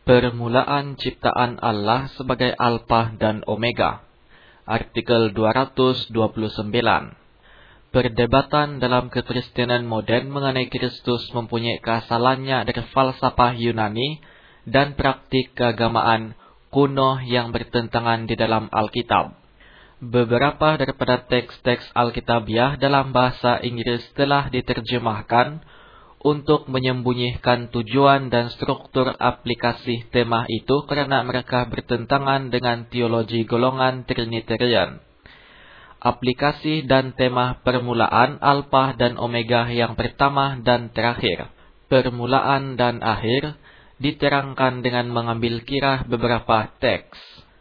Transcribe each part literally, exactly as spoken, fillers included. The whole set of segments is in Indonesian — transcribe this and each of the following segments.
Permulaan ciptaan Allah sebagai Alpha dan Omega. Artikel dua ratus dua puluh sembilan. Perdebatan dalam kekristenan modern mengenai Kristus mempunyai keasalannya dari falsafah Yunani dan praktik keagamaan kuno yang bertentangan di dalam Alkitab. Beberapa daripada teks-teks Alkitabiah dalam bahasa Inggris telah diterjemahkan untuk menyembunyikan tujuan dan struktur aplikasi tema itu karena mereka bertentangan dengan teologi golongan Trinitarian. Aplikasi dan tema permulaan, Alpha dan Omega yang pertama dan terakhir, permulaan dan akhir, diterangkan dengan mengambil kira beberapa teks.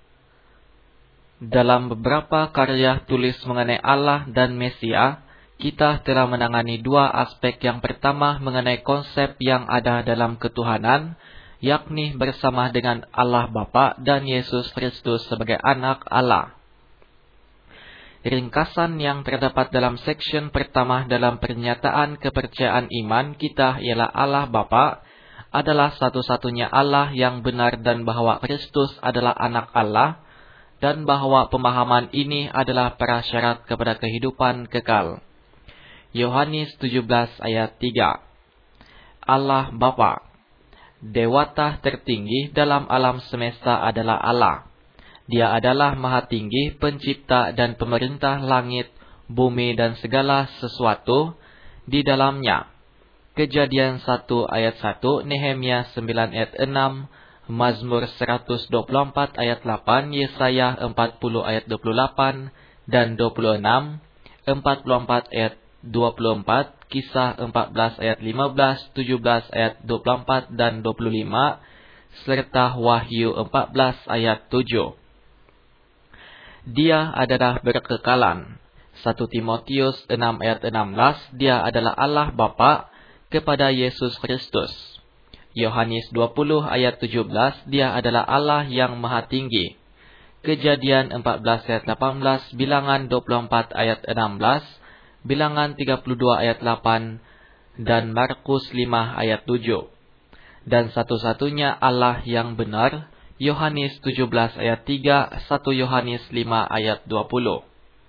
Dalam beberapa karya tulis mengenai Allah dan Mesia, kita telah menangani dua aspek. Yang pertama mengenai konsep yang ada dalam ketuhanan, yakni bersama dengan Allah Bapa dan Yesus Kristus sebagai anak Allah. Ringkasan yang terdapat dalam section pertama dalam pernyataan kepercayaan iman kita ialah Allah Bapa adalah satu-satunya Allah yang benar dan bahwa Kristus adalah anak Allah, dan bahwa pemahaman ini adalah prasyarat kepada kehidupan kekal. Yohanes tujuh belas ayat tiga. Allah Bapa, Dewata tertinggi dalam alam semesta adalah Allah. Dia adalah Maha Tinggi, pencipta dan pemerintah langit, bumi dan segala sesuatu di dalamnya. Kejadian satu ayat satu, Nehemia sembilan ayat enam, Mazmur seratus dua puluh empat ayat delapan, Yesaya empat puluh ayat dua puluh delapan dan dua puluh enam, empat puluh empat ayat dua puluh empat, Kisah empat belas ayat lima belas, tujuh belas ayat dua puluh empat dan dua puluh lima, serta Wahyu empat belas ayat tujuh. Dia adalah berkekalan. satu Timotius enam ayat enam belas, Dia adalah Allah Bapa kepada Yesus Kristus. Yohanes dua puluh ayat tujuh belas, Dia adalah Allah yang Maha Tinggi. Kejadian empat belas ayat delapan belas, Bilangan dua puluh empat ayat enam belas, Bilangan tiga puluh dua ayat delapan, dan Markus lima ayat tujuh. Dan satu-satunya Allah yang benar, Yohanes tujuh belas ayat tiga, satu Yohanes lima ayat dua puluh.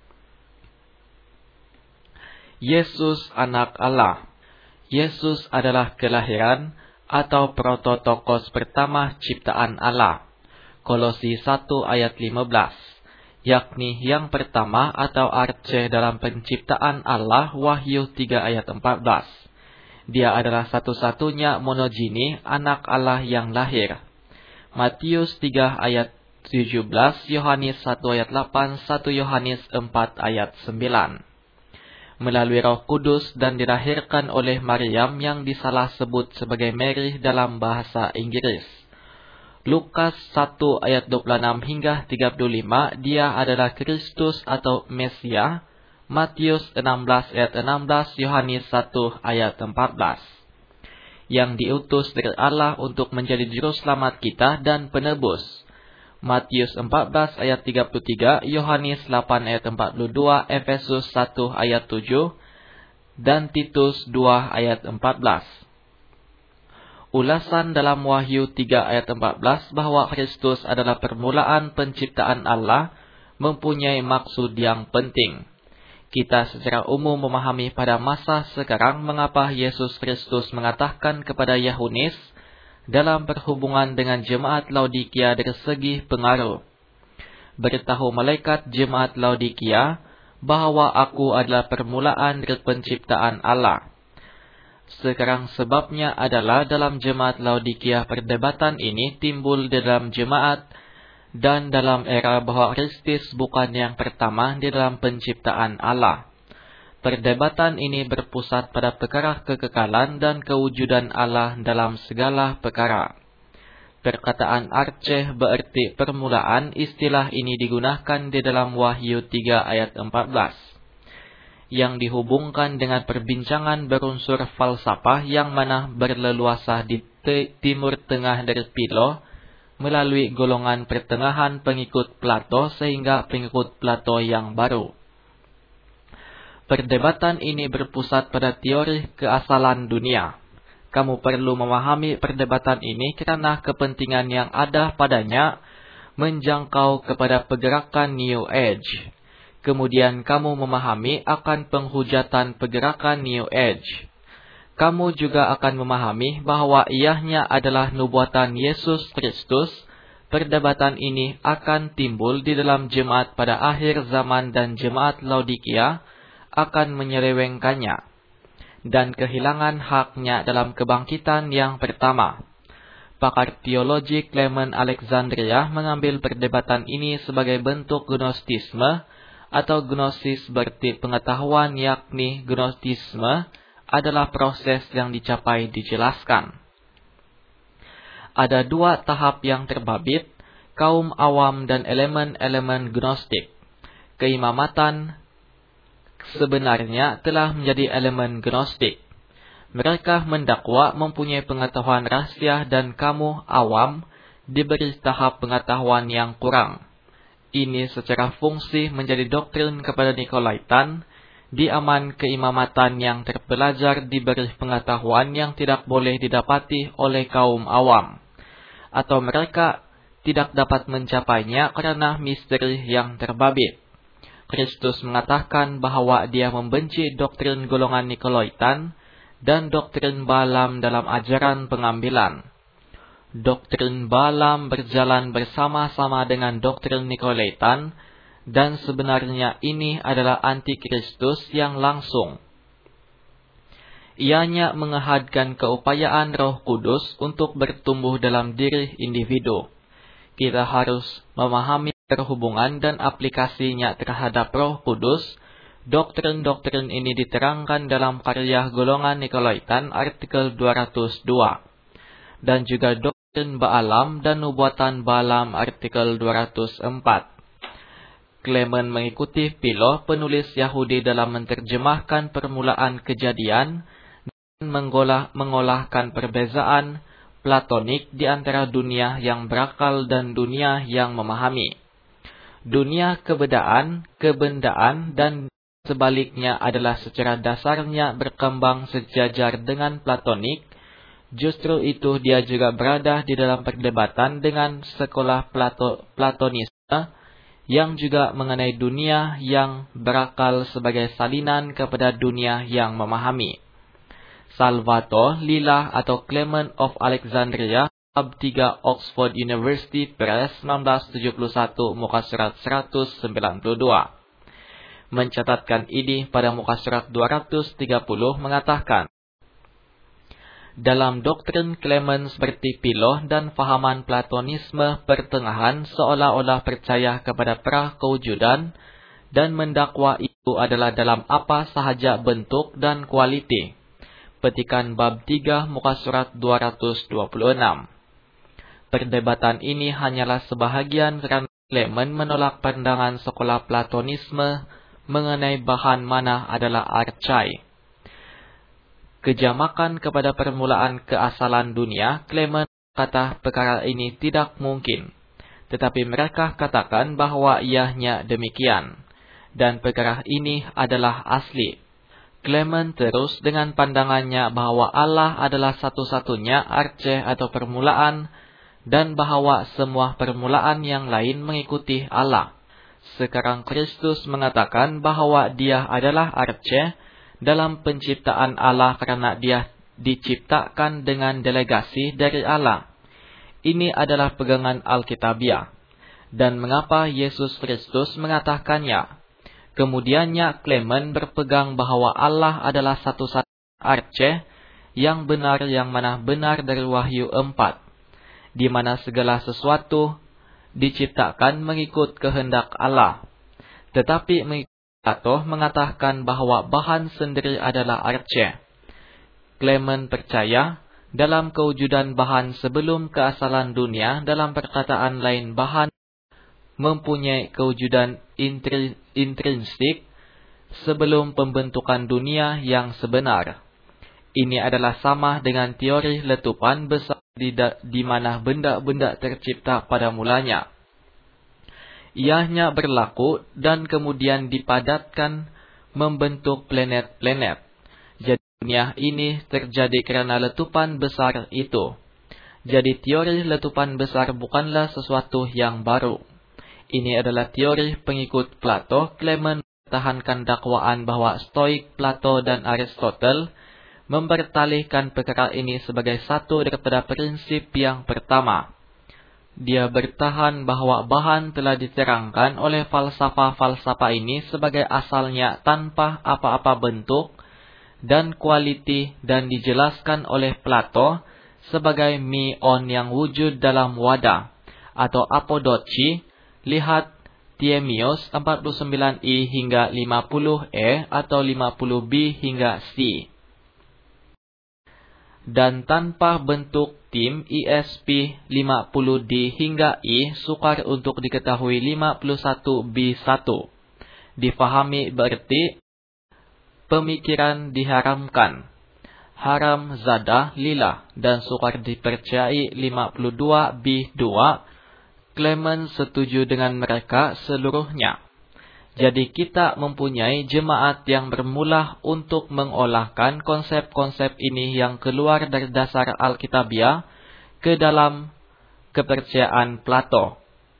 Yesus anak Allah. Yesus adalah kelahiran atau prototokos pertama ciptaan Allah. Kolose satu ayat lima belas. Yakni yang pertama atau arche dalam penciptaan Allah, Wahyu tiga ayat empat belas. Dia adalah satu-satunya monogini, anak Allah yang lahir. Matius tiga ayat tujuh belas, Yohanes satu ayat delapan, satu Yohanes empat ayat sembilan. Melalui Roh Kudus dan dilahirkan oleh Maryam yang disalah sebut sebagai Mary dalam bahasa Inggris. Lukas satu ayat dua puluh enam hingga tiga puluh lima, Dia adalah Kristus atau Mesia. Matius enam belas ayat enam belas, Yohanes satu ayat empat belas. Yang diutus dari Allah untuk menjadi juru selamat kita dan penebus. Matius empat belas ayat tiga puluh tiga, Yohanes delapan ayat empat puluh dua, Efesus satu ayat tujuh, dan Titus dua ayat empat belas. Ulasan dalam Wahyu tiga ayat empat belas bahwa Kristus adalah permulaan penciptaan Allah mempunyai maksud yang penting. Kita secara umum memahami pada masa sekarang mengapa Yesus Kristus mengatakan kepada Yohanes dalam perhubungan dengan jemaat Laodikia dari segi pengaruh. Beritahu malaikat jemaat Laodikia bahwa aku adalah permulaan dari penciptaan Allah. Sekarang sebabnya adalah dalam jemaat Laodikia perdebatan ini timbul di dalam jemaat dan dalam era bahwa Kristus bukan yang pertama di dalam penciptaan Allah. Perdebatan ini berpusat pada perkara kekekalan dan kewujudan Allah dalam segala perkara. Perkataan arche berarti permulaan. Istilah ini digunakan di dalam Wahyu tiga ayat empat belas. Yang dihubungkan dengan perbincangan berunsur falsafah yang mana berleluasa di timur tengah dari Pilo melalui golongan pertengahan pengikut Plato sehingga pengikut Plato yang baru. Perdebatan ini berpusat pada teori keasalan dunia. Kamu perlu memahami perdebatan ini karena kepentingan yang ada padanya menjangkau kepada pergerakan New Age. Kemudian kamu memahami akan penghujatan pergerakan New Age. Kamu juga akan memahami bahwa iahnya adalah nubuatan Yesus Kristus. Perdebatan ini akan timbul di dalam jemaat pada akhir zaman dan jemaat Laodikia akan menyelewengkannya dan kehilangan haknya dalam kebangkitan yang pertama. Pakar teologi Clement Alexandria mengambil perdebatan ini sebagai bentuk gnostisme atau gnosis berarti pengetahuan, yakni gnostisme adalah proses yang dicapai dijelaskan. Ada dua tahap yang terbabit, kaum awam dan elemen-elemen gnostik. Keimamatan sebenarnya telah menjadi elemen gnostik. Mereka mendakwa mempunyai pengetahuan rahasia dan kamu awam diberi tahap pengetahuan yang kurang. Ini secara fungsi menjadi doktrin kepada Nikolaitan, di aman keimamatan yang terpelajar diberi pengetahuan yang tidak boleh didapati oleh kaum awam, atau mereka tidak dapat mencapainya karena misteri yang terbabit. Kristus mengatakan bahwa dia membenci doktrin golongan Nikolaitan dan doktrin Balaam dalam ajaran pengambilan. Doktrin Balaam berjalan bersama-sama dengan doktrin Nikolaitan, dan sebenarnya ini adalah antikristus yang langsung. Ianya mengehadkan keupayaan Roh Kudus untuk bertumbuh dalam diri individu. Kita harus memahami perhubungan dan aplikasinya terhadap Roh Kudus. Doktrin-doktrin ini diterangkan dalam karya golongan Nikolaitan artikel dua ratus dua. Dan juga doktrin Balaam dan nubuatan Balaam artikel dua ratus empat. Clement mengikuti Philo, penulis Yahudi, dalam menerjemahkan permulaan kejadian dan mengolah, mengolahkan perbezaan platonik di antara dunia yang berakal dan dunia yang memahami. Dunia kebedaan, kebendaan, dan sebaliknya adalah secara dasarnya berkembang sejajar dengan platonik. Justru itu dia juga berada di dalam perdebatan dengan sekolah Plato, Platonisme yang juga mengenai dunia yang berakal sebagai salinan kepada dunia yang memahami. Salvator Lila atau Clement of Alexandria, Bab tiga Oxford University Press seribu sembilan ratus tujuh puluh satu, muka surat seratus sembilan puluh dua. Mencatatkan ini pada muka surat dua ratus tiga puluh mengatakan, dalam doktrin Clement seperti Philo dan fahaman Platonisme pertengahan seolah-olah percaya kepada prakewujudan dan mendakwa itu adalah dalam apa sahaja bentuk dan kualiti. Petikan bab tiga muka surat dua ratus dua puluh enam. Perdebatan ini hanyalah sebahagian karena Clement menolak pandangan sekolah Platonisme mengenai bahan mana adalah archai. Kejamakan kepada permulaan keasalan dunia, Clement kata perkara ini tidak mungkin. Tetapi mereka katakan bahwa iahnya demikian. Dan perkara ini adalah asli. Clement terus dengan pandangannya bahwa Allah adalah satu-satunya arche atau permulaan, dan bahwa semua permulaan yang lain mengikuti Allah. Sekarang Kristus mengatakan bahwa dia adalah arche dalam penciptaan Allah karena dia diciptakan dengan delegasi dari Allah. Ini adalah pegangan Alkitabiah. Dan mengapa Yesus Kristus mengatakannya? Kemudiannya Clement berpegang bahwa Allah adalah satu-satunya arche yang benar, yang mana benar dari Wahyu empat, di mana segala sesuatu diciptakan mengikut kehendak Allah. Tetapi Plato mengatakan bahwa bahan sendiri adalah arche. Clement percaya dalam kewujudan bahan sebelum keasalan dunia. Dalam perkataan lain, bahan mempunyai kewujudan intri, intrinsik sebelum pembentukan dunia yang sebenar. Ini adalah sama dengan teori letupan besar di, di mana benda-benda tercipta pada mulanya. Ianya berlaku dan kemudian dipadatkan membentuk planet-planet. Jadi dunia ini terjadi karena letupan besar itu. Jadi teori letupan besar bukanlah sesuatu yang baru. Ini adalah teori pengikut Plato. Clement mempertahankan dakwaan bahwa Stoik, Plato, dan Aristotle mempertalihkan perkara ini sebagai satu daripada prinsip yang pertama. Dia bertahan bahwa bahan telah diterangkan oleh falsafah-falsafah ini sebagai asalnya tanpa apa-apa bentuk dan kualiti, dan dijelaskan oleh Plato sebagai mion yang wujud dalam wadah atau apodoci. Lihat Tiemius empat puluh sembilan i hingga lima puluh e atau lima puluh b hingga c. Dan tanpa bentuk tim I S P lima puluh d hingga i sukar untuk diketahui lima puluh satu b satu. Difahami berarti pemikiran diharamkan, haram zadah lillah, dan sukar dipercayai lima puluh dua b dua. Clement setuju dengan mereka seluruhnya. Jadi kita mempunyai jemaat yang bermula untuk mengolahkan konsep-konsep ini yang keluar dari dasar Alkitabiah ke dalam kepercayaan Plato.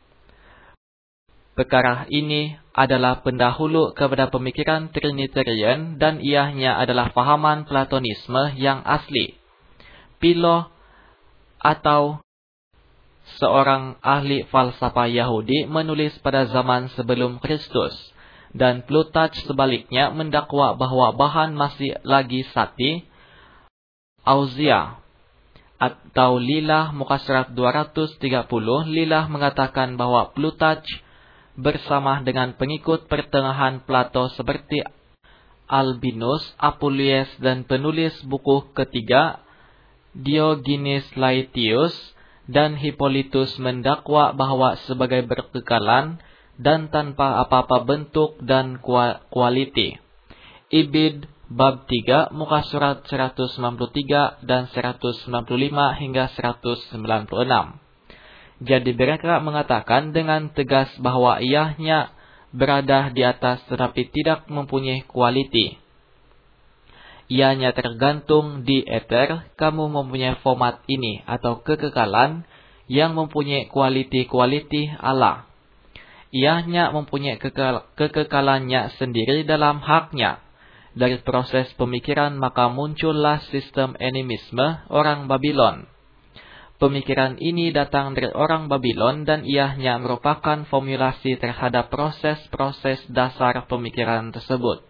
Perkara ini adalah pendahulu kepada pemikiran Trinitarian, dan ianya adalah fahaman Platonisme yang asli. Philo atau seorang ahli falsafah Yahudi menulis pada zaman sebelum Kristus, dan Plutarch sebaliknya mendakwa bahwa bahan masih lagi sati, auzia, atau Lilah muka surat dua ratus tiga puluh. Lilah mengatakan bahwa Plutarch bersama dengan pengikut pertengahan Plato seperti Albinus, Apuleius, dan penulis buku ketiga Diogenes Laertius dan Hippolytus mendakwa bahwa sebagai berkekalan dan tanpa apa-apa bentuk dan kualiti. Ibid bab tiga muka surat seratus sembilan puluh tiga dan seratus sembilan puluh lima hingga seratus sembilan puluh enam. Jadi mereka mengatakan dengan tegas bahwa ianya berada di atas tetapi tidak mempunyai kualiti. Ianya tergantung di ether. Kamu mempunyai format ini atau kekekalan yang mempunyai kualiti-kualiti Allah. Ianya mempunyai kekal kekekalannya sendiri dalam haknya. Dari proses pemikiran maka muncullah sistem animisme orang Babylon. Pemikiran ini datang dari orang Babylon dan ianya merupakan formulasi terhadap proses-proses dasar pemikiran tersebut.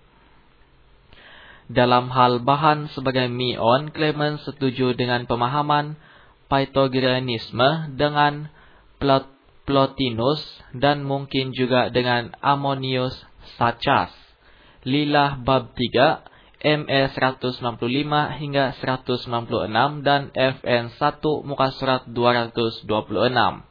Dalam hal bahan sebagai mion, Clement setuju dengan pemahaman Pythagoreanisme dengan Plot Plotinus dan mungkin juga dengan Ammonius Saccas. Lilah bab tiga, M E seratus sembilan puluh lima hingga seratus sembilan puluh enam dan F N satu muka surat dua ratus dua puluh enam.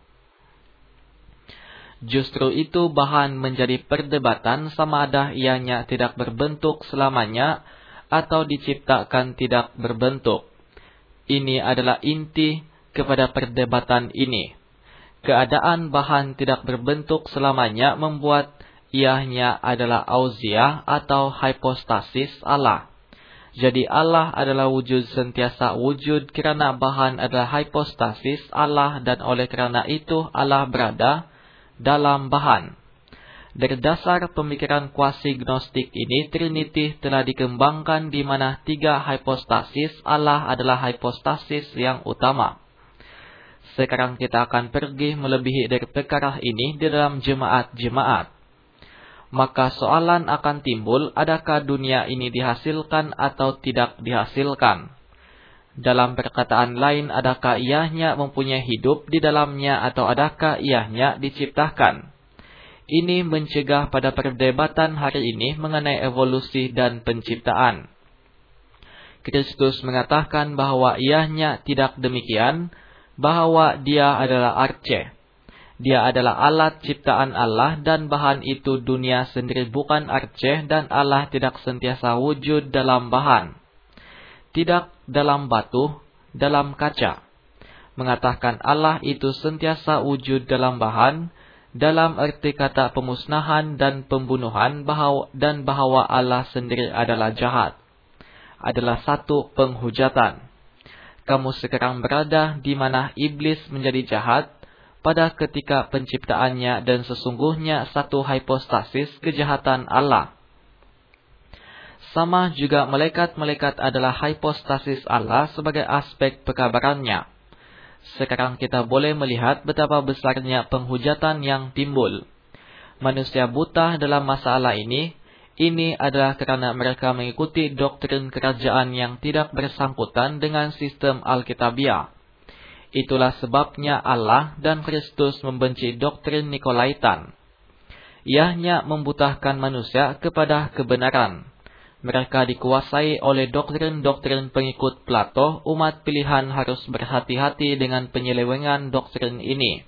Justru itu bahan menjadi perdebatan sama ada ianya tidak berbentuk selamanya atau diciptakan tidak berbentuk. Ini adalah inti kepada perdebatan ini. Keadaan bahan tidak berbentuk selamanya membuat ianya adalah auzia atau hypostasis Allah. Jadi Allah adalah wujud sentiasa wujud kerana bahan adalah hypostasis Allah, dan oleh kerana itu Allah berada dalam bahan. Dari dasar pemikiran kuasi gnostik ini, Trinity telah dikembangkan di mana tiga hypostasis Allah adalah hypostasis yang utama. Sekarang kita akan pergi melebihi dari perkara ini di dalam jemaat-jemaat. Maka soalan akan timbul, adakah dunia ini dihasilkan atau tidak dihasilkan? Dalam perkataan lain, adakah ianya mempunyai hidup di dalamnya atau adakah ianya diciptakan? Ini mencegah pada perdebatan hari ini mengenai evolusi dan penciptaan. Kristus mengatakan bahwa ianya tidak demikian, bahwa dia adalah arche. Dia adalah alat ciptaan Allah dan bahan itu dunia sendiri bukan arche, dan Allah tidak sentiasa wujud dalam bahan. Tidak dalam batu, dalam kaca. Mengatakan Allah itu sentiasa wujud dalam bahan, dalam arti kata pemusnahan dan pembunuhan, bahwa, dan bahwa Allah sendiri adalah jahat. adalah satu penghujatan. Kamu sekarang berada di mana iblis menjadi jahat pada ketika penciptaannya dan sesungguhnya satu hipostasis kejahatan Allah. Sama juga malaikat-malaikat adalah hipostasis Allah sebagai aspek pekabarannya. Sekarang kita boleh melihat betapa besarnya penghujatan yang timbul. Manusia buta dalam masalah ini, ini adalah karena mereka mengikuti doktrin kerajaan yang tidak bersangkutan dengan sistem Alkitabiah. Itulah sebabnya Allah dan Kristus membenci doktrin Nikolaitan. Ianya membutahkan manusia kepada kebenaran. Mereka dikuasai oleh doktrin-doktrin pengikut Plato. Umat pilihan harus berhati-hati dengan penyelewengan doktrin ini.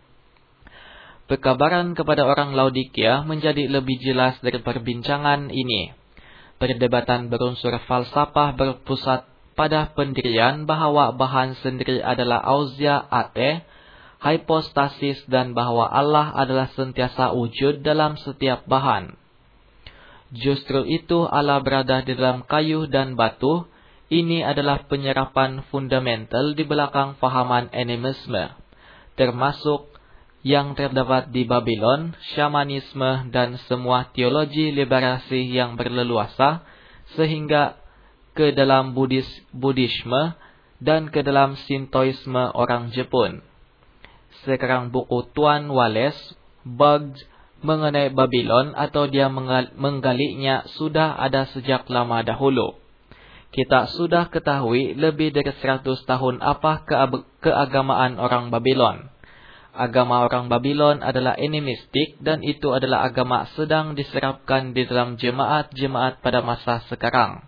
Pekabaran kepada orang Laodikia menjadi lebih jelas dari perbincangan ini. Perdebatan berunsur falsafah berpusat pada pendirian bahwa bahan sendiri adalah ausia ate, hipostasis, dan bahwa Allah adalah sentiasa wujud dalam setiap bahan. Justru itu Allah berada di dalam kayu dan batu. Ini adalah penyerapan fundamental di belakang fahaman animisme, termasuk yang terdapat di Babylon, Shamanisme, dan semua teologi liberasi yang berleluasa, sehingga ke dalam Buddhis, Buddhisme dan ke dalam Sintoisme orang Jepun. Sekarang buku Tuan Wallace, Bugged, mengenai Babylon atau dia menggalinya sudah ada sejak lama dahulu. Kita sudah ketahui lebih dari seratus tahun apa keagamaan orang Babylon. Agama orang Babylon adalah animistik dan itu adalah agama sedang diserapkan di dalam jemaat-jemaat pada masa sekarang.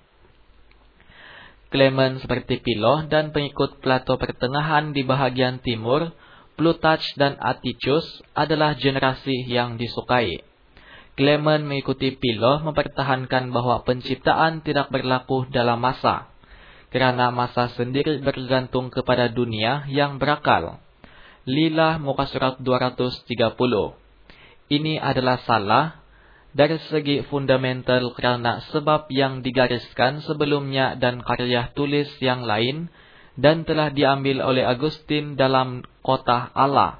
Clement seperti Philo dan pengikut Plato pertengahan di bahagian timur, Plutarch dan Atticus adalah generasi yang disukai. Clement mengikuti Philo mempertahankan bahwa penciptaan tidak berlaku dalam masa, karena masa sendiri bergantung kepada dunia yang berakal. Lila muka surat dua ratus tiga puluh. Ini adalah salah dari segi fundamental karena sebab yang digariskan sebelumnya dan karya tulis yang lain dan telah diambil oleh Agustin dalam Kota Allah.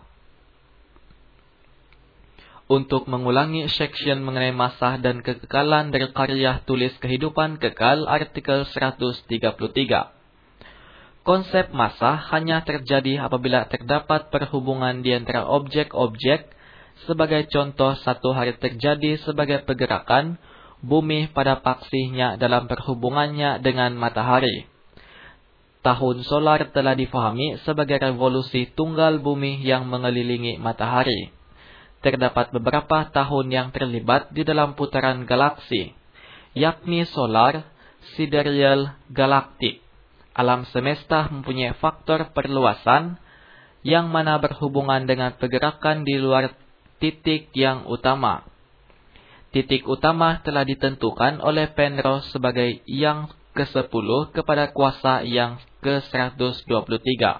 Untuk mengulangi section mengenai masa dan kekekalan dari karya tulis Kehidupan Kekal artikel seratus tiga puluh tiga. Konsep masa hanya terjadi apabila terdapat perhubungan di antara objek-objek. Sebagai contoh, satu hari terjadi sebagai pergerakan bumi pada paksinya dalam perhubungannya dengan matahari. Tahun solar telah difahami sebagai revolusi tunggal bumi yang mengelilingi matahari. Terdapat beberapa tahun yang terlibat di dalam putaran galaksi, yakni solar, sidereal, galaktik. Alam semesta mempunyai faktor perluasan yang mana berhubungan dengan pergerakan di luar titik yang utama. Titik utama telah ditentukan oleh Penrose sebagai yang kesepuluh kepada kuasa yang ke seratus dua puluh tiga.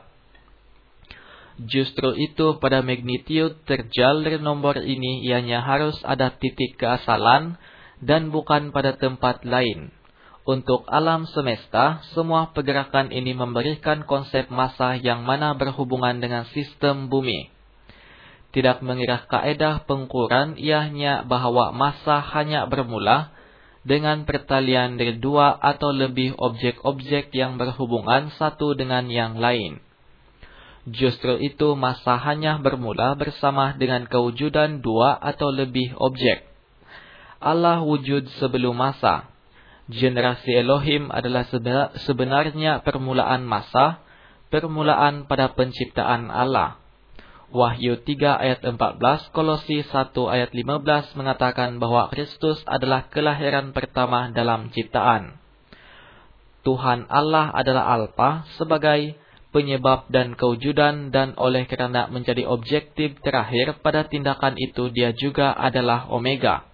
Justru itu pada magnitude terjal dari nomor ini ianya harus ada titik keasalan dan bukan pada tempat lain. Untuk alam semesta, semua pergerakan ini memberikan konsep masa yang mana berhubungan dengan sistem bumi. Tidak mengira kaedah pengukuran ianya bahwa masa hanya bermula dengan pertalian dari dua atau lebih objek-objek yang berhubungan satu dengan yang lain. Justru itu masa hanya bermula bersama dengan kewujudan dua atau lebih objek. Allah wujud sebelum masa. Generasi Elohim adalah sebenarnya permulaan masa, permulaan pada penciptaan Allah. Wahyu tiga ayat empat belas, Kolosi satu ayat lima belas mengatakan bahwa Kristus adalah kelahiran pertama dalam ciptaan. Tuhan Allah adalah Alfa sebagai penyebab dan kewujudan dan oleh kerana menjadi objektif terakhir pada tindakan itu dia juga adalah Omega.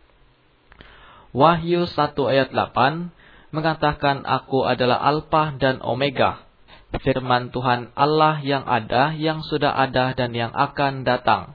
Wahyu satu ayat delapan mengatakan aku adalah Alfa dan Omega. Firman Tuhan Allah yang ada, yang sudah ada dan yang akan datang.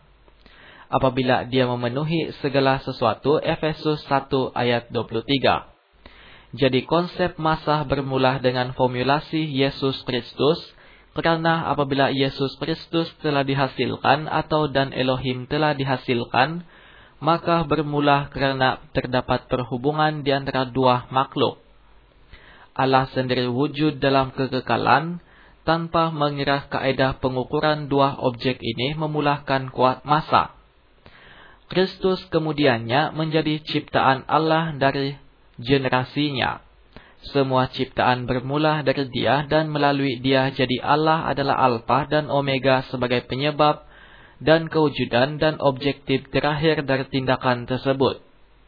Apabila dia memenuhi segala sesuatu, Efesus satu ayat dua puluh tiga. Jadi konsep masa bermula dengan formulasi Yesus Kristus, karena apabila Yesus Kristus telah dihasilkan atau dan Elohim telah dihasilkan, maka bermula karena terdapat perhubungan di antara dua makhluk. Allah sendiri wujud dalam kekekalan, tanpa mengira kaedah pengukuran dua objek ini memulahkan kuat masa. Kristus kemudiannya menjadi ciptaan Allah dari generasinya. Semua ciptaan bermula dari Dia dan melalui Dia, jadi Allah adalah Alfa dan Omega sebagai penyebab dan kewujudan dan objektif terakhir dari tindakan tersebut.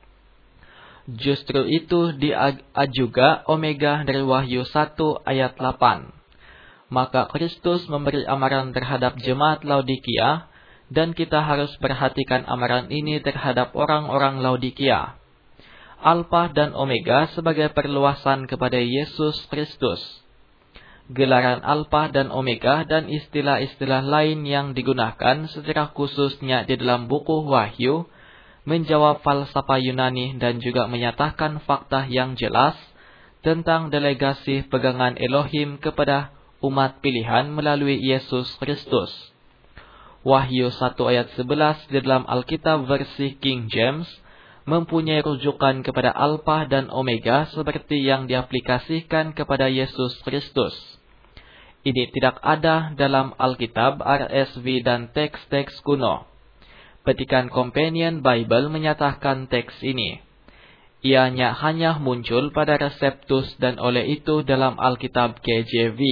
Justru itu dia juga Omega dari Wahyu satu ayat delapan. Maka Kristus memberi amaran terhadap jemaat Laodikia, dan kita harus perhatikan amaran ini terhadap orang-orang Laodikia. Alfa dan Omega sebagai perluasan kepada Yesus Kristus. Gelaran Alfa dan Omega dan istilah-istilah lain yang digunakan secara khususnya di dalam buku Wahyu menjawab falsafah Yunani dan juga menyatakan fakta yang jelas tentang delegasi pegangan Elohim kepada umat pilihan melalui Yesus Kristus. Wahyu satu ayat sebelas di dalam Alkitab versi King James mempunyai rujukan kepada Alfa dan Omega seperti yang diaplikasikan kepada Yesus Kristus. Ini tidak ada dalam Alkitab, R S V, dan teks-teks kuno. Petikan Companion Bible menyatakan teks ini. Ianya hanya muncul pada Reseptus dan oleh itu dalam Alkitab K J V.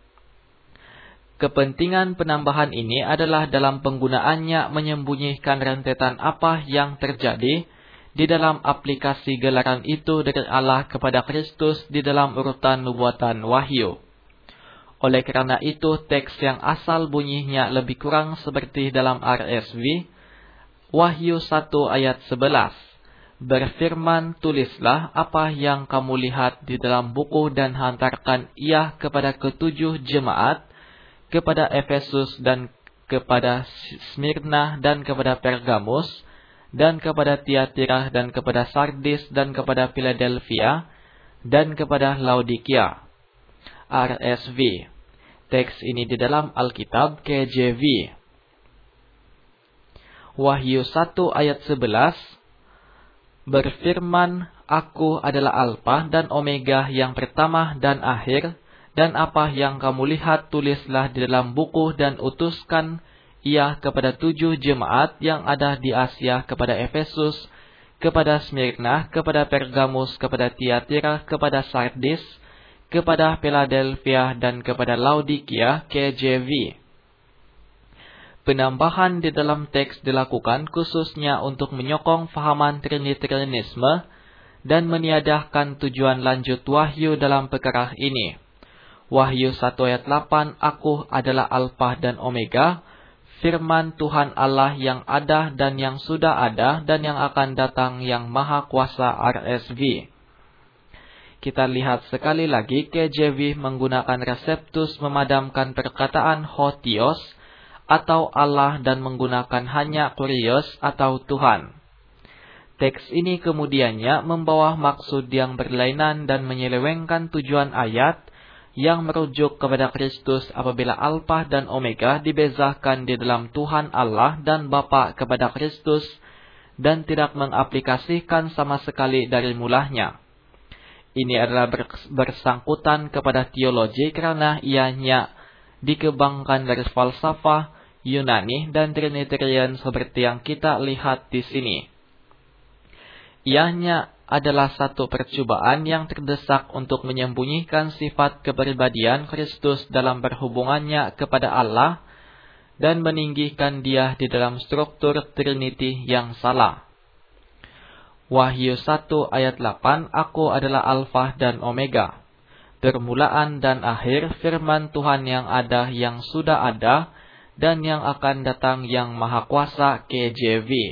Kepentingan penambahan ini adalah dalam penggunaannya menyembunyikan rentetan apa yang terjadi di dalam aplikasi gelaran itu dari Allah kepada Kristus di dalam urutan nubuatan Wahyu. Oleh karena itu, teks yang asal bunyinya lebih kurang seperti dalam R S V, Wahyu satu ayat sebelas. Berfirman, tulislah apa yang kamu lihat di dalam buku dan hantarkan ia kepada ketujuh jemaat, kepada Efesus dan kepada Smyrna dan kepada Pergamus, dan kepada Tiatira dan kepada Sardis dan kepada Philadelphia dan kepada Laodikia. R S V. Teks ini di dalam Alkitab K J V. Wahyu satu ayat sebelas. Berfirman, aku adalah Alfa dan Omega yang pertama dan akhir, dan apa yang kamu lihat tulislah di dalam buku dan utuskan ia kepada tujuh jemaat yang ada di Asia, kepada Efesus, kepada Smyrna, kepada Pergamus, kepada Tiatira, kepada Sardis, kepada Philadelphia, dan kepada Laodikia. K J V. Penambahan di dalam teks dilakukan khususnya untuk menyokong fahaman Trinitarianisme dan meniadakan tujuan lanjut Wahyu dalam perkara ini. Wahyu satu ayat delapan, aku adalah Alfa dan Omega, firman Tuhan Allah yang ada dan yang sudah ada dan yang akan datang, yang maha kuasa. R S V. Kita lihat sekali lagi K J V menggunakan Reseptus memadamkan perkataan Hotios atau Allah dan menggunakan hanya Kurios atau Tuhan. Teks ini kemudiannya membawa maksud yang berlainan dan menyelewengkan tujuan ayat yang merujuk kepada Kristus apabila Alfa dan Omega dibezakan di dalam Tuhan Allah dan Bapa kepada Kristus dan tidak mengaplikasikan sama sekali dari mulanya. Ini adalah bersangkutan kepada teologi karena ianya dikembangkan dari falsafah Yunani dan Trinitarian seperti yang kita lihat di sini. Ianya adalah satu percobaan yang terdesak untuk menyembunyikan sifat kepribadian Kristus dalam berhubungannya kepada Allah dan meninggikan Dia di dalam struktur Trinity yang salah. Wahyu satu ayat delapan, aku adalah Alfa dan Omega, permulaan dan akhir, firman Tuhan yang ada, yang sudah ada, dan yang akan datang, yang maha kuasa. K J V.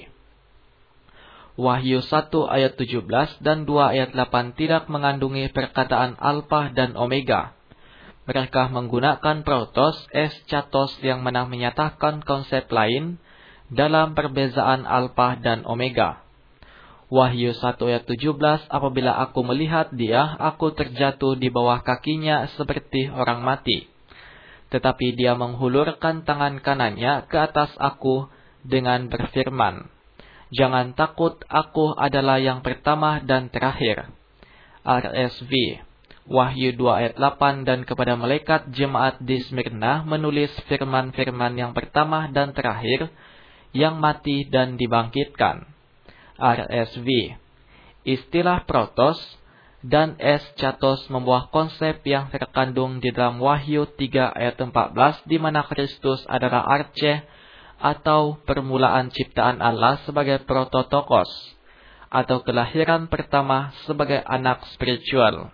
Wahyu satu ayat tujuh belas dan dua ayat delapan tidak mengandungi perkataan Alfa dan Omega. Mereka menggunakan protos es chatos yang mana menyatakan konsep lain dalam perbezaan Alfa dan Omega. Wahyu satu ayat tujuh belas, apabila aku melihat dia, aku terjatuh di bawah kakinya seperti orang mati. Tetapi dia menghulurkan tangan kanannya ke atas aku dengan berfirman, "Jangan takut, aku adalah yang pertama dan terakhir." R S V Wahyu dua ayat delapan, dan kepada malaikat jemaat di Smyrna menulis firman-firman yang pertama dan terakhir, yang mati dan dibangkitkan. R S V Istilah protos dan eschatos membuat konsep yang terkandung di dalam Wahyu tiga ayat empat belas, di mana Kristus adalah arche atau permulaan ciptaan Allah sebagai prototokos, atau kelahiran pertama sebagai anak spiritual.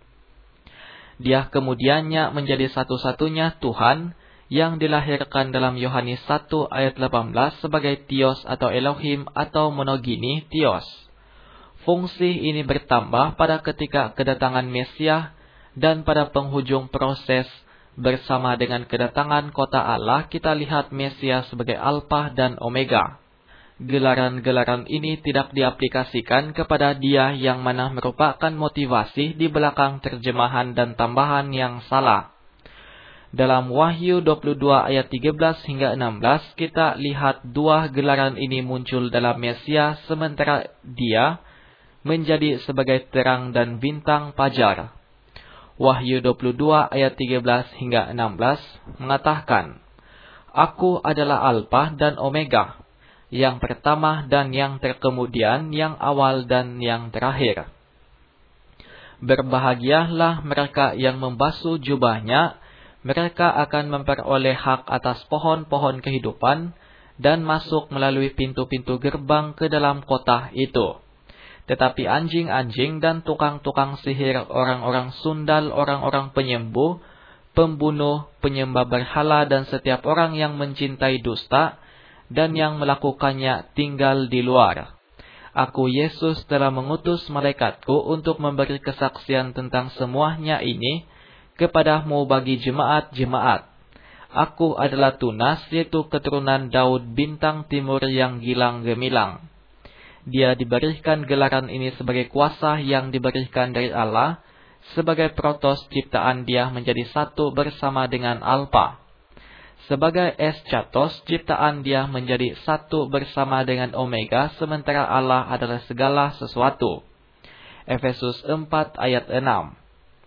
Dia kemudiannya menjadi satu-satunya Tuhan yang dilahirkan dalam Yohanes satu ayat delapan belas sebagai Theos atau Elohim atau monogini Theos. Fungsi ini bertambah pada ketika kedatangan Mesias dan pada penghujung proses bersama dengan kedatangan kota Allah kita lihat Mesias sebagai Alpha dan Omega. Gelaran-gelaran ini tidak diaplikasikan kepada dia yang mana merupakan motivasi di belakang terjemahan dan tambahan yang salah. Dalam Wahyu dua puluh dua ayat tiga belas hingga enam belas, kita lihat dua gelaran ini muncul dalam Mesias sementara dia menjadi sebagai terang dan bintang fajar. Wahyu dua puluh dua ayat tiga belas hingga enam belas mengatakan, "Aku adalah Alpha dan Omega, yang pertama dan yang terkemudian, yang awal dan yang terakhir. Berbahagialah mereka yang membasuh jubahnya, mereka akan memperoleh hak atas pohon-pohon kehidupan dan masuk melalui pintu-pintu gerbang ke dalam kota itu. Tetapi anjing-anjing dan tukang-tukang sihir, orang-orang sundal, orang-orang penyembuh, pembunuh, penyembah berhala, dan setiap orang yang mencintai dusta dan yang melakukannya tinggal di luar. Aku, Yesus, telah mengutus malaikatku untuk memberi kesaksian tentang semuanya ini kepadamu bagi jemaat-jemaat. Aku adalah Tunas, yaitu keturunan Daud bintang timur yang gilang gemilang. Dia diberikan gelaran ini sebagai kuasa yang diberikan dari Allah, sebagai protos ciptaan dia menjadi satu bersama dengan Alpha. Sebagai eschatos ciptaan dia menjadi satu bersama dengan Omega, sementara Allah adalah segala sesuatu." Efesus empat ayat enam.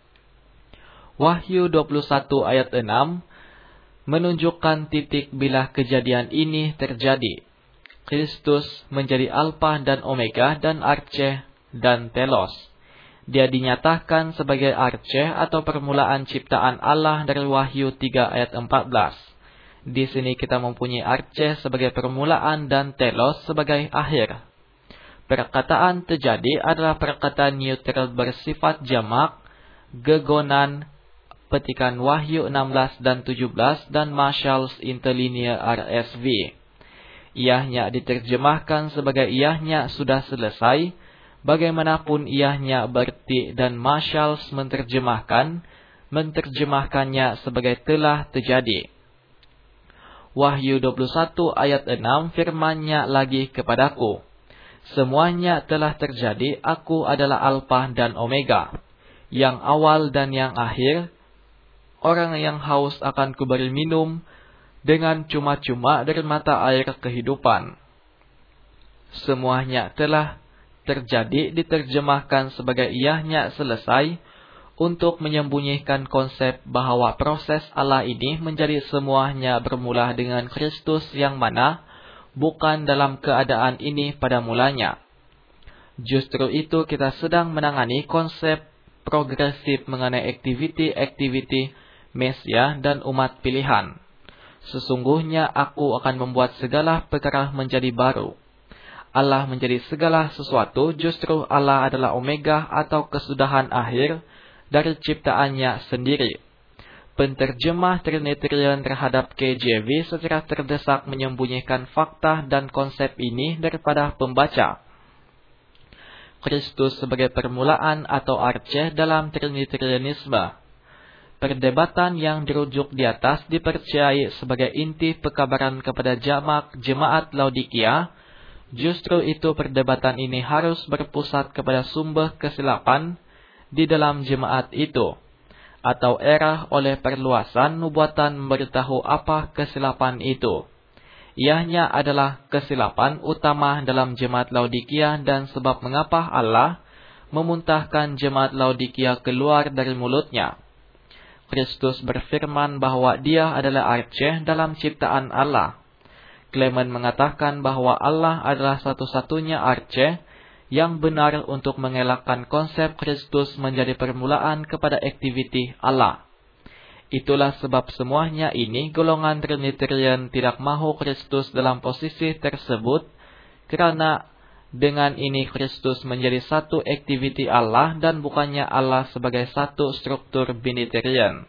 Wahyu dua puluh satu ayat enam menunjukkan titik bila kejadian ini terjadi. Kristus menjadi Alpha dan Omega dan arche dan telos. Dia dinyatakan sebagai arche atau permulaan ciptaan Allah dari Wahyu tiga ayat empat belas. Di sini kita mempunyai arche sebagai permulaan dan telos sebagai akhir. Perkataan terjadi adalah perkataan neutral bersifat jamak, gegonan, petikan Wahyu enam belas dan tujuh belas dan Marshall's Interlinear R S V. Iahnya diterjemahkan sebagai iahnya sudah selesai, bagaimanapun iahnya berarti, dan Marshall's menerjemahkan, menerjemahkannya sebagai telah terjadi. Wahyu dua puluh satu ayat enam firman-Nya lagi kepadaku, "Semuanya telah terjadi, aku adalah Alpha dan Omega, yang awal dan yang akhir. Orang yang haus akan kuberi minum dengan cuma-cuma dari mata air kehidupan." Semuanya telah terjadi diterjemahkan sebagai iahnya selesai untuk menyembunyikan konsep bahwa proses Allah ini menjadi semuanya bermula dengan Kristus yang mana bukan dalam keadaan ini pada mulanya. Justru itu kita sedang menangani konsep progresif mengenai aktiviti-aktiviti Mesias dan umat pilihan. Sesungguhnya aku akan membuat segala perkara menjadi baru. Allah menjadi segala sesuatu, justru Allah adalah Omega atau kesudahan akhir dari ciptaannya sendiri. Penterjemah Trinitarian terhadap K J V secara terdesak menyembunyikan fakta dan konsep ini daripada pembaca. Kristus sebagai permulaan atau arche dalam Trinitarianisme. Perdebatan yang dirujuk di atas dipercayai sebagai inti pekabaran kepada jamak jemaat Laodikia, Justru itu perdebatan ini harus berpusat kepada sumber kesilapan di dalam jemaat itu, atau era oleh perluasan nubuatan memberitahu apa kesilapan itu. Ianya adalah kesilapan utama dalam jemaat Laodikia dan sebab mengapa Allah memuntahkan jemaat Laodikia keluar dari mulutnya. Kristus berfirman bahwa dia adalah arche dalam ciptaan Allah. Clement mengatakan bahwa Allah adalah satu-satunya arche yang benar untuk mengelakkan konsep Kristus menjadi permulaan kepada aktiviti Allah. Itulah sebab semuanya ini golongan Trinitarian tidak mahu Kristus dalam posisi tersebut, karena dengan ini Kristus menjadi satu aktiviti Allah dan bukannya Allah sebagai satu struktur binitarian.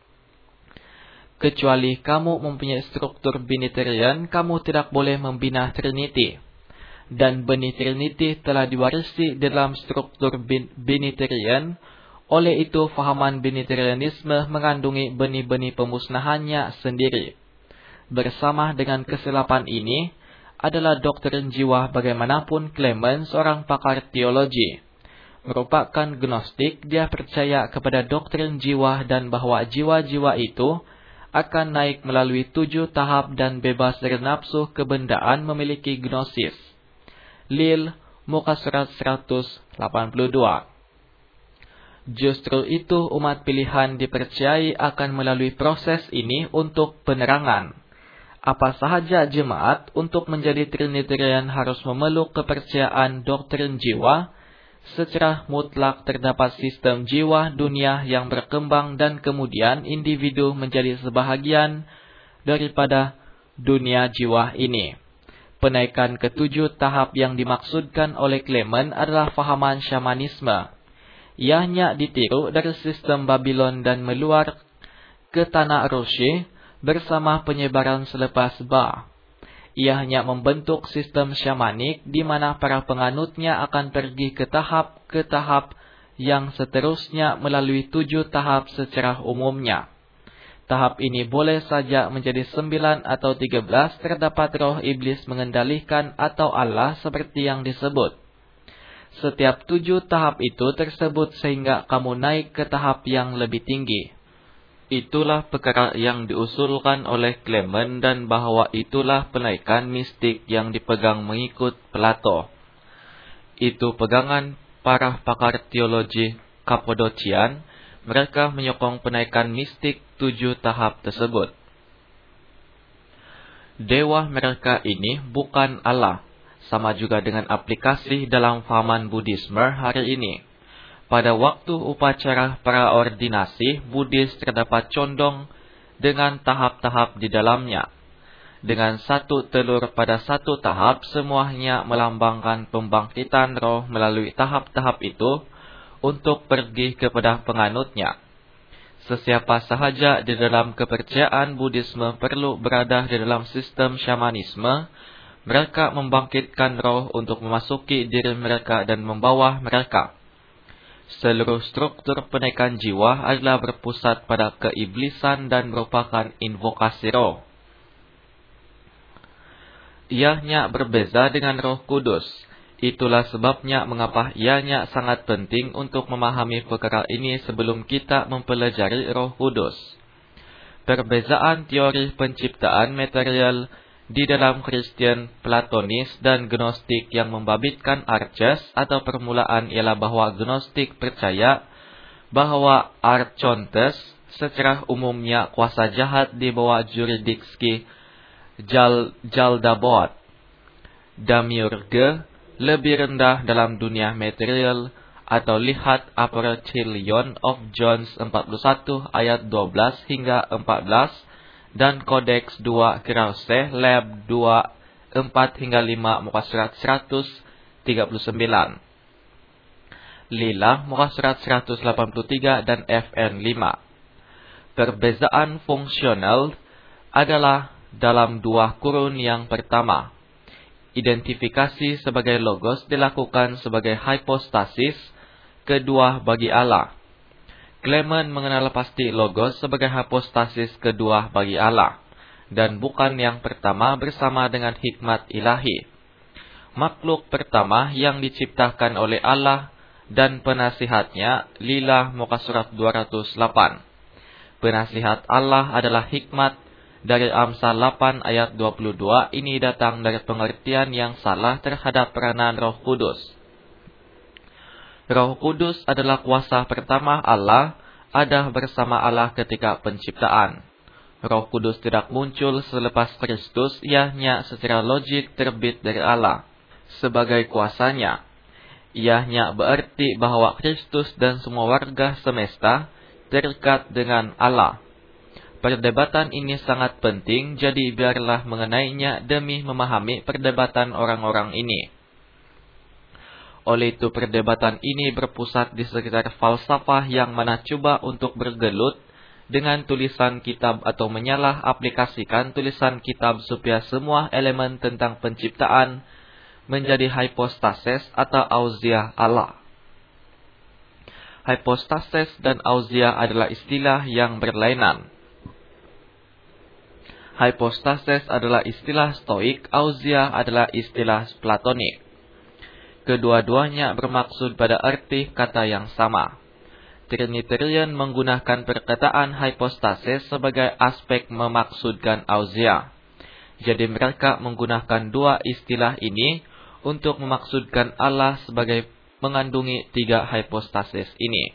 Kecuali kamu mempunyai struktur binitarian, kamu tidak boleh membina Trinity. Dan benih Trinity telah diwarisi dalam struktur bin binitarian. Oleh itu, fahaman binitarianisme mengandungi benih-benih pemusnahannya sendiri. Bersama dengan kesilapan ini adalah doktrin jiwa bagaimanapun Clement, seorang pakar teologi, merupakan gnostik. Dia percaya kepada doktrin jiwa dan bahwa jiwa-jiwa itu akan naik melalui tujuh tahap dan bebas dari nafsu kebendaan memiliki gnosis. Lil, muka surat seratus delapan puluh dua. Justru itu umat pilihan dipercayai akan melalui proses ini untuk penerangan. Apa sahaja jemaat untuk menjadi Trinitarian harus memeluk kepercayaan doktrin jiwa. Secara mutlak terdapat sistem jiwa dunia yang berkembang dan kemudian individu menjadi sebahagian daripada dunia jiwa ini. Penaikan ketujuh tahap yang dimaksudkan oleh Clement adalah fahaman syamanisme. Ianya ditiru dari sistem Babylon dan meluar ke tanah Roshi bersama penyebaran selepas Ba. Ia hanya membentuk sistem syamanik di mana para penganutnya akan pergi ke tahap ke tahap yang seterusnya melalui tujuh tahap secara umumnya. Tahap ini boleh saja menjadi sembilan atau tiga belas. Terdapat roh iblis mengendalikan atau Allah seperti yang disebut. Setiap tujuh tahap itu tersebut sehingga kamu naik ke tahap yang lebih tinggi. Itulah perkara yang diusulkan oleh Clement dan bahwa itulah penaikan mistik yang dipegang mengikut Plato. Itu pegangan para pakar teologi Kapodocian. Mereka menyokong penaikan mistik tujuh tahap tersebut. Dewa mereka ini bukan Allah, sama juga dengan aplikasi dalam fahaman Buddhisme hari ini. Pada waktu upacara praordinasi, Buddhis terdapat condong dengan tahap-tahap di dalamnya. Dengan satu telur pada satu tahap, semuanya melambangkan pembangkitan roh melalui tahap-tahap itu untuk pergi kepada penganutnya. Sesiapa sahaja di dalam kepercayaan Buddhisme perlu berada di dalam sistem syamanisme. Mereka membangkitkan roh untuk memasuki diri mereka dan membawa mereka. Seluruh struktur penaikan jiwa adalah berpusat pada keiblisan dan merupakan invokasi roh. Ianya berbeza dengan Roh Kudus. Itulah sebabnya mengapa ianya sangat penting untuk memahami perkara ini sebelum kita mempelajari Roh Kudus. Perbezaan teori penciptaan material di dalam Kristen Platonis dan Gnostik yang membabitkan Arches atau permulaan ialah bahwa Gnostik percaya bahwa Archontes secara umumnya kuasa jahat di bawah jurisdiksi Jal, Jaldabot. Demiurge lebih rendah dalam dunia material atau lihat Apocryphon of John empat puluh satu ayat dua belas hingga empat belas. Dan Kodeks dua Krause Lab dua, empat hingga lima muka surat seratus tiga puluh sembilan. Lila muka surat seratus delapan puluh tiga dan F N lima. Perbezaan fungsional adalah dalam dua kurun yang pertama. Identifikasi sebagai logos dilakukan sebagai hypostasis kedua bagi Allah. Clement mengenal pasti logos sebagai hypostasis kedua bagi Allah, dan bukan yang pertama bersama dengan hikmat ilahi. makhluk pertama yang diciptakan oleh Allah dan penasihatnya. Lillah muka surat dua ratus delapan. Penasihat Allah adalah hikmat. Dari Amsal delapan ayat dua puluh dua, ini datang dari pengertian yang salah terhadap peranan Roh Kudus. Roh Kudus adalah kuasa pertama Allah, ada bersama Allah ketika penciptaan. Roh Kudus tidak muncul selepas Kristus, ianya secara logik terbit dari Allah sebagai kuasanya. Ianya berarti bahwa Kristus dan semua warga semesta terikat dengan Allah. Perdebatan ini sangat penting, jadi biarlah mengenainya demi memahami perdebatan orang-orang ini. Oleh itu perdebatan ini berpusat di sekitar falsafah yang mana coba untuk bergelut dengan tulisan kitab atau menyalah aplikasikan tulisan kitab supaya semua elemen tentang penciptaan menjadi hypostasis atau ausia Allah. Hypostasis dan ausia adalah istilah yang berlainan. Hypostasis adalah istilah Stoik, ausia adalah istilah Platonik. Kedua-duanya bermaksud pada arti kata yang sama. Trinitarian menggunakan perkataan hypostasis sebagai aspek memaksudkan ausia. Jadi mereka menggunakan dua istilah ini untuk memaksudkan Allah sebagai mengandungi tiga hypostasis ini.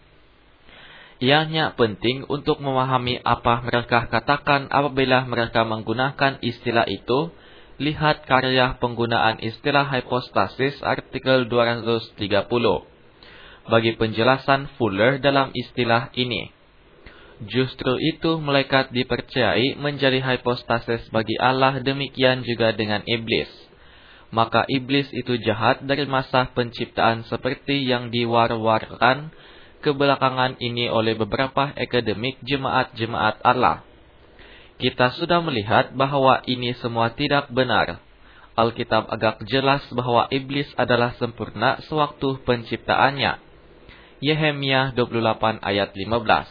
Ianya penting untuk memahami apa mereka katakan apabila mereka menggunakan istilah itu. Lihat karya penggunaan istilah hypostasis artikel dua ratus tiga puluh. Bagi penjelasan fuller dalam istilah ini. Justru itu malaikat dipercayai menjadi hypostasis bagi Allah, demikian juga dengan iblis. Maka iblis itu jahat dari masa penciptaan seperti yang diwar-warkan kebelakangan ini oleh beberapa akademik jemaat-jemaat Allah. Kita sudah melihat bahwa ini semua tidak benar. Alkitab agak jelas bahwa iblis adalah sempurna sewaktu penciptaannya. Yehemia dua puluh delapan ayat lima belas.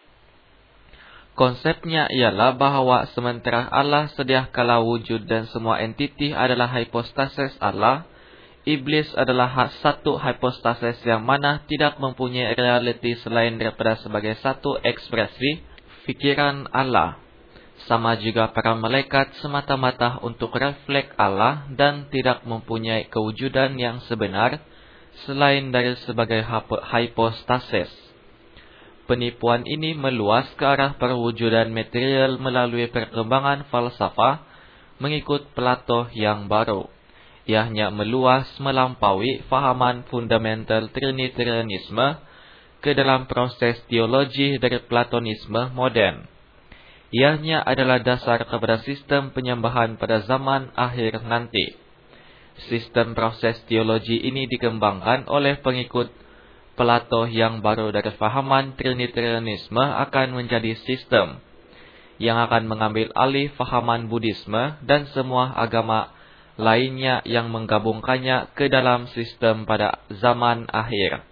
Konsepnya ialah bahwa sementara Allah sedia kala wujud dan semua entiti adalah hypostasis Allah, iblis adalah satu hypostasis yang mana tidak mempunyai realiti selain daripada sebagai satu ekspresi fikiran Allah. Sama juga para malaikat semata-mata untuk refleks Allah dan tidak mempunyai kewujudan yang sebenar selain dari sebagai hypostasis. Penipuan ini meluas ke arah perwujudan material melalui perkembangan falsafah mengikut Plato yang baru. Ianya meluas melampaui fahaman fundamental Trinitarianisme ke dalam proses teologi dari Platonisme modern. Ianya adalah dasar kepada sistem penyembahan pada zaman akhir nanti. Sistem proses teologi ini dikembangkan oleh pengikut Plato yang baru dari fahaman Trinitarianisme akan menjadi sistem yang akan mengambil alih fahaman Buddhisme dan semua agama lainnya yang menggabungkannya ke dalam sistem pada zaman akhir.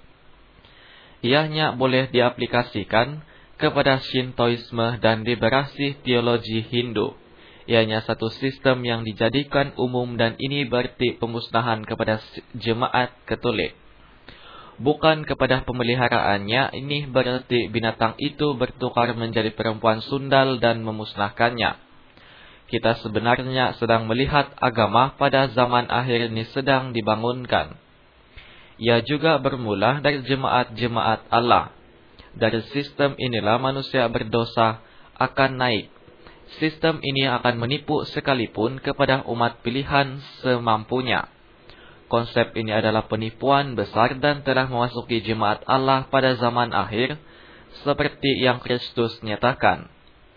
Ianya boleh diaplikasikan kepada Shintoisme dan liberasi teologi Hindu. Ianya satu sistem yang dijadikan umum dan ini berarti pemusnahan kepada jemaat Katolik. Bukan kepada pemeliharaannya, ini berarti binatang itu bertukar menjadi perempuan sundal dan memusnahkannya. Kita sebenarnya sedang melihat agama pada zaman akhir ini sedang dibangunkan. Ia juga bermula dari jemaat-jemaat Allah. Dari sistem inilah manusia berdosa akan naik. Sistem ini akan menipu sekalipun kepada umat pilihan semampunya. Konsep ini adalah penipuan besar dan telah memasuki jemaat Allah pada zaman akhir, seperti yang Kristus nyatakan.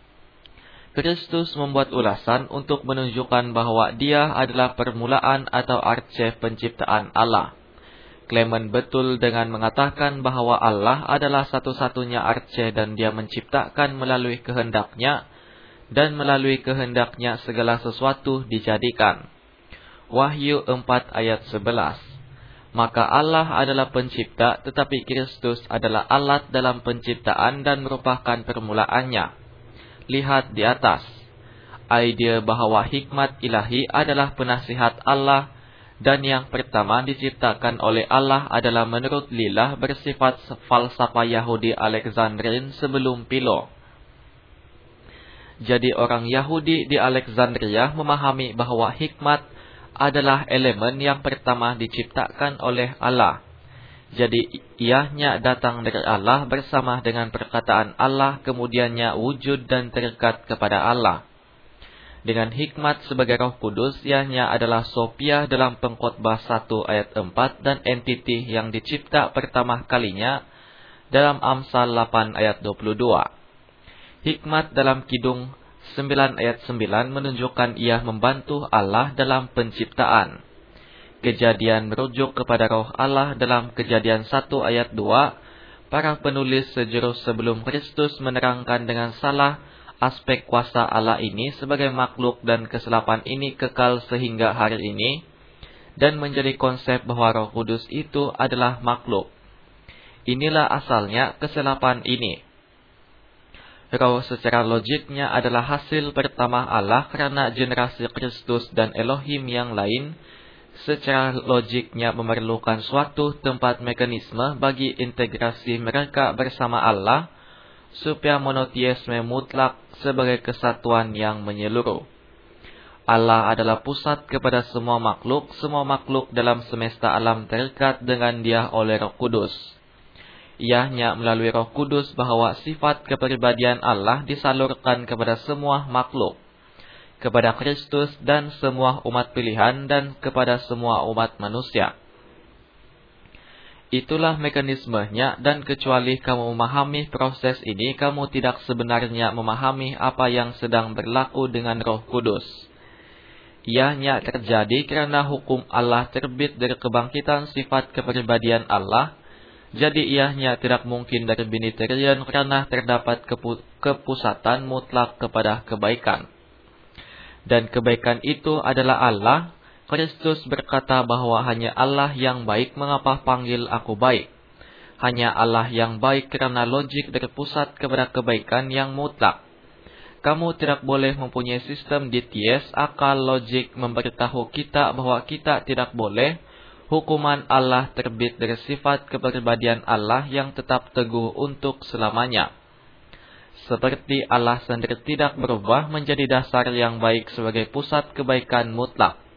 Kristus membuat ulasan untuk menunjukkan bahwa dia adalah permulaan atau arche penciptaan Allah. Clement betul dengan mengatakan bahwa Allah adalah satu-satunya arche dan dia menciptakan melalui kehendaknya, dan melalui kehendaknya segala sesuatu dijadikan. Wahyu empat ayat sebelas. Maka Allah adalah pencipta, tetapi Kristus adalah alat dalam penciptaan dan merupakan permulaannya. Lihat di atas. Idea bahwa hikmat ilahi adalah penasihat Allah Dan yang pertama diciptakan oleh Allah adalah menurut Lilah bersifat falsafah Yahudi Alexandrin sebelum Philo. Jadi orang Yahudi di Alexandria memahami bahwa hikmat adalah elemen yang pertama diciptakan oleh Allah. Jadi iahnya datang dari Allah bersama dengan perkataan Allah, kemudiannya wujud dan terikat kepada Allah. Dengan hikmat sebagai Roh Kudus, iahnya adalah Sophia dalam Pengkhotbah satu ayat empat dan entiti yang dicipta pertama kalinya dalam Amsal delapan ayat dua puluh dua. Hikmat dalam Kidung sembilan ayat sembilan menunjukkan ia membantu Allah dalam penciptaan. Kejadian merujuk kepada Roh Allah dalam Kejadian satu ayat dua. Para penulis sejurus sebelum Kristus menerangkan dengan salah aspek kuasa Allah ini sebagai makhluk, dan kesilapan ini kekal sehingga hari ini, dan menjadi konsep bahwa Roh Kudus itu adalah makhluk. Inilah asalnya kesilapan ini. Roh secara logiknya adalah hasil pertama Allah karena generasi Kristus dan Elohim yang lain secara logiknya memerlukan suatu tempat mekanisme bagi integrasi mereka bersama Allah, supaya monoteisme mutlak sebagai kesatuan yang menyeluruh. Allah adalah pusat kepada semua makhluk, semua makhluk dalam semesta alam terikat dengan Dia oleh Roh Kudus. Iahnya melalui Roh Kudus bahwa sifat kepribadian Allah disalurkan kepada semua makhluk, kepada Kristus dan semua umat pilihan, dan kepada semua umat manusia. Itulah mekanismenya, dan kecuali kamu memahami proses ini, kamu tidak sebenarnya memahami apa yang sedang berlaku dengan Roh Kudus. Ianya terjadi karena hukum Allah terbit dari kebangkitan sifat kepribadian Allah. Jadi ianya tidak mungkin dari binitarian karena terdapat kepu kepusatan mutlak kepada kebaikan. Dan kebaikan itu adalah Allah. Kristus berkata bahwa hanya Allah yang baik, mengapa panggil aku baik? Hanya Allah yang baik karena logik dari pusat kepada kebaikan yang mutlak. Kamu tidak boleh mempunyai sistem D T S, akal logik memberitahu kita bahwa kita tidak boleh. Hukuman Allah terbit dari sifat kepribadian Allah yang tetap teguh untuk selamanya. Seperti Allah sendiri tidak berubah menjadi dasar yang baik sebagai pusat kebaikan mutlak.